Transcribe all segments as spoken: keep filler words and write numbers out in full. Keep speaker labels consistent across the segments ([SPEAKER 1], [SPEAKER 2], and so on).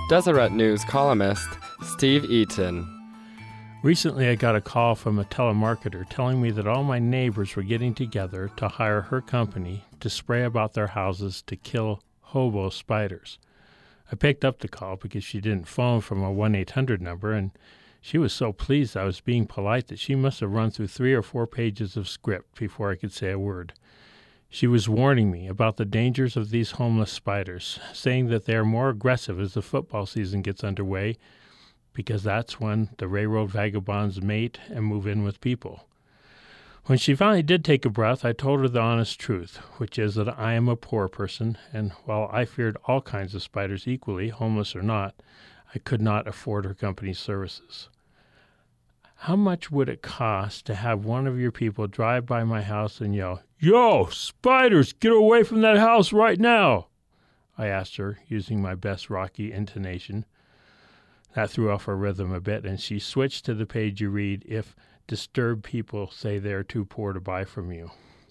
[SPEAKER 1] Deseret News columnist Steve Eaton.
[SPEAKER 2] Recently, I got a call from a telemarketer telling me that all my neighbors were getting together to hire her company to spray about their houses to kill hobo spiders. I picked up the call because she didn't phone from a one eight hundred number, and she was so pleased I was being polite that she must have run through three or four pages of script before I could say a word. She was warning me about the dangers of these homeless spiders, saying that they are more aggressive as the football season gets underway, because that's when the railroad vagabonds mate and move in with people. When she finally did take a breath, I told her the honest truth, which is that I am a poor person, and while I feared all kinds of spiders equally, homeless or not, I could not afford her company's services. How much would it cost to have one of your people drive by my house and yell, "Yo, spiders, get away from that house right now!" I asked her, using my best Rocky intonation. That threw off her rhythm a bit, and she switched to the page you read if disturbed people say they are too poor to buy from you.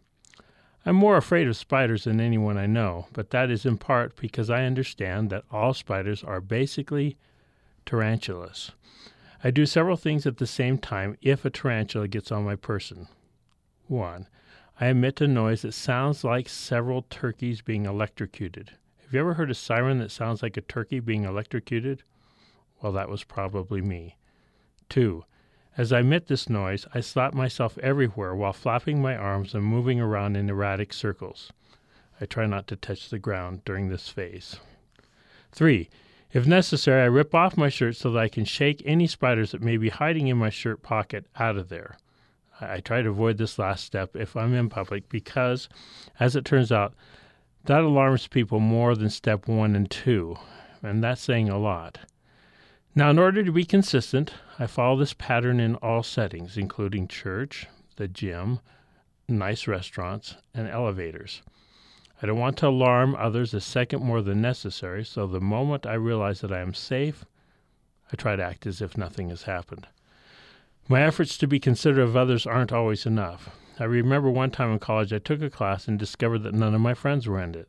[SPEAKER 2] I'm more afraid of spiders than anyone I know, but that is in part because I understand that all spiders are basically tarantulas. I do several things at the same time if a tarantula gets on my person. One, I emit a noise that sounds like several turkeys being electrocuted. Have you ever heard a siren that sounds like a turkey being electrocuted? Well, that was probably me. Two, as I emit this noise, I slap myself everywhere while flapping my arms and moving around in erratic circles. I try not to touch the ground during this phase. Three, if necessary, I rip off my shirt so that I can shake any spiders that may be hiding in my shirt pocket out of there. I try to avoid this last step if I'm in public because, as it turns out, that alarms people more than step one and two, and that's saying a lot. Now, in order to be consistent, I follow this pattern in all settings, including church, the gym, nice restaurants, and elevators. I don't want to alarm others a second more than necessary, so the moment I realize that I am safe, I try to act as if nothing has happened. My efforts to be considerate of others aren't always enough. I remember one time in college I took a class and discovered that none of my friends were in it.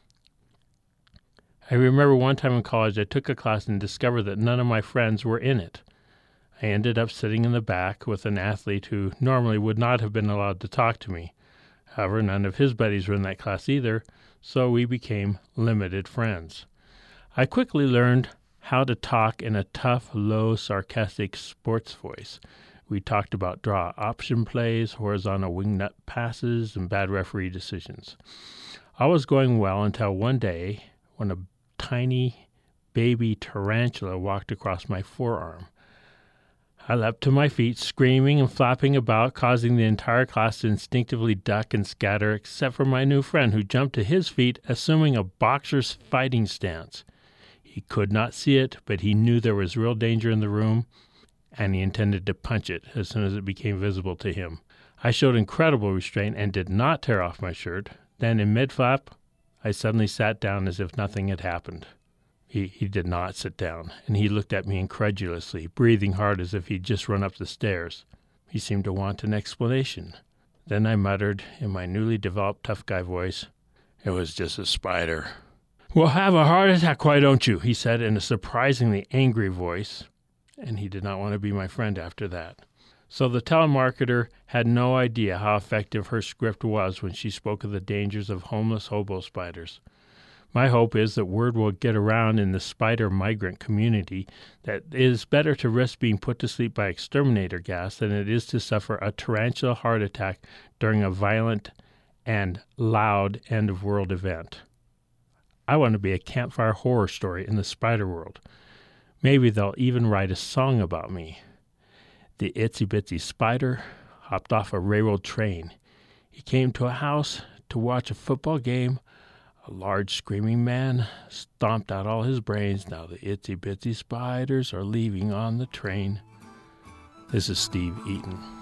[SPEAKER 2] I remember one time in college I took a class and discovered that none of my friends were in it. I ended up sitting in the back with an athlete who normally would not have been allowed to talk to me. However, none of his buddies were in that class either, so we became limited friends. I quickly learned how to talk in a tough, low, sarcastic sports voice. We talked about draw option plays, horizontal wingnut passes, and bad referee decisions. All was going well until one day when a tiny baby tarantula walked across my forearm. I leapt to my feet, screaming and flapping about, causing the entire class to instinctively duck and scatter, except for my new friend, who jumped to his feet, assuming a boxer's fighting stance. He could not see it, but he knew there was real danger in the room, and he intended to punch it as soon as it became visible to him. I showed incredible restraint and did not tear off my shirt. Then, in mid-flap, I suddenly sat down as if nothing had happened. He, he did not sit down, and he looked at me incredulously, breathing hard as if he'd just run up the stairs. He seemed to want an explanation. Then I muttered, in my newly developed tough guy voice, "It was just a spider." "Well, have a heart attack, why don't you?" he said in a surprisingly angry voice, and he did not want to be my friend after that. So the telemarketer had no idea how effective her script was when she spoke of the dangers of homeless hobo spiders. My hope is that word will get around in the spider migrant community that it is better to risk being put to sleep by exterminator gas than it is to suffer a tarantula heart attack during a violent and loud end-of-world event. I want to be a campfire horror story in the spider world. Maybe they'll even write a song about me. The itsy-bitsy spider hopped off a railroad train. He came to a house to watch a football game. A large screaming man stomped out all his brains. Now the itsy-bitsy spiders are leaving on the train. This is Steve Eaton.